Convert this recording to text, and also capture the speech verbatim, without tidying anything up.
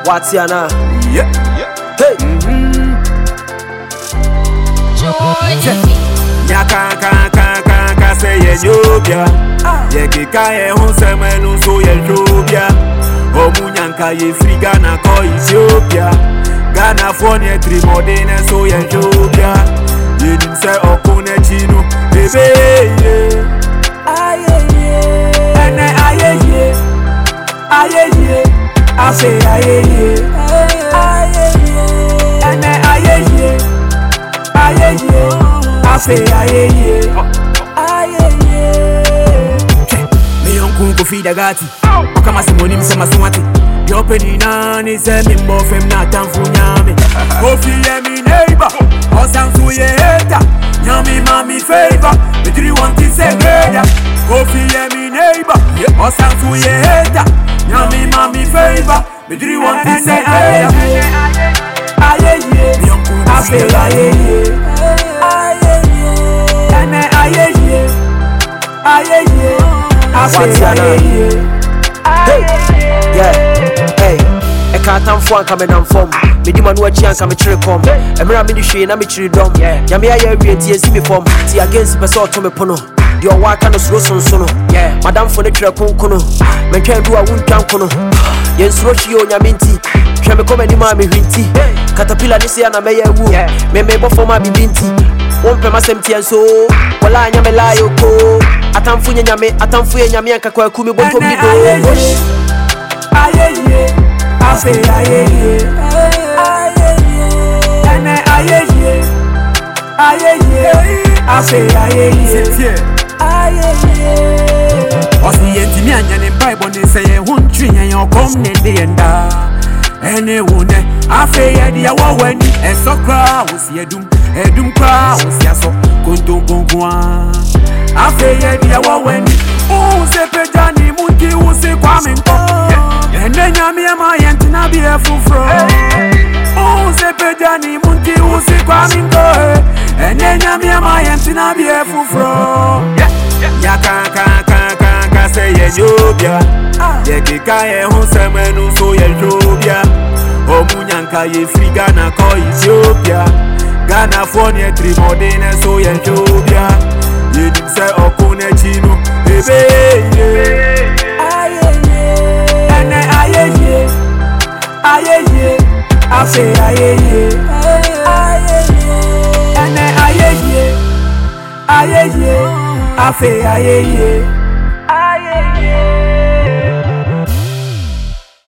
What's your name? Yeah. Hey. Ya ka ka ka ka ka say Ethiopia. Ye kika ye hun semenu so Ethiopia. Omunyanka ye free Ghana ko Ethiopia. Ghana for ne trimodene so Ethiopia. Ye dim say okune chinu bebe ye. Aye ye. Ene aye ye. Aye ye. Afe aye ye. Aye ye. Ene aye ye. Aye ye. Afe aye ye. Aye ye. Me yonkun ko fi dagati. Okama simoni msema swati. Yo penina ni se mi mbo fem na tanfu nyame. Kofi ye mi neighbor. Osanfu ye hater. Nyami mami favor. Me three want to say greater. Kofi ye mi neighbor. Osanfu ye hater. Nyami mami favor. Me three want to say greater. Aye ye. Afe aye ye. Aye ye. Ene aye ye. Aye ye. Afe aye ye. Hey. Yeah. Hey. I can't come for coming on form. Me do man watch and come tree come. Emra me shwe na me tree dom. Ya me aye wie tie si me form. Ti against person to me pono. Di o wa ka no suro sonsono. Yeah. Madam for the tree konkono. Me twa do a wuntwan kono. Yen suro chi o nya menti. Hwe me come ni ma me hwinti. Caterpillar ni se na me ya wu. Me me bo forma bi binti. Won pe masem tie so. Wala anya me la yo ko. Atamfu nya nyame, atamfu ye nyame anka kwa ku me bonto mi do. Aye ye. Afe aye ye. Aye ye. Ene aye ye. Aye ye. Afe aye ye. Aye ye. Osi yenti mi anya ne Bible ne say ye huntwi yan yo kom ne de enda. Ene wone afe ye de awo wani esokra osi edum edum kwa osi aso konto gonkwa. Afe ye de awo wani o se pejani munki o se kwame nko. Ene nyame ma yenti na bi efufro. O se pejani munki o se kwame nko. Ene nyame ma yenti na bi efufro. Ya ka ka ka ka ka say Ethiopia. Ye kika ye hun semenu so Ethiopia. Omunyanka ye free Ghana ko Ethiopia. Ghana for ne trimodene so Ethiopia. Ye dim say okune chinu bebe ye. Aye ye. Ene aye ye. Aye ye. Afe aye ye. Aye ye. Ene aye ye. Aye ye. Afe aye ye.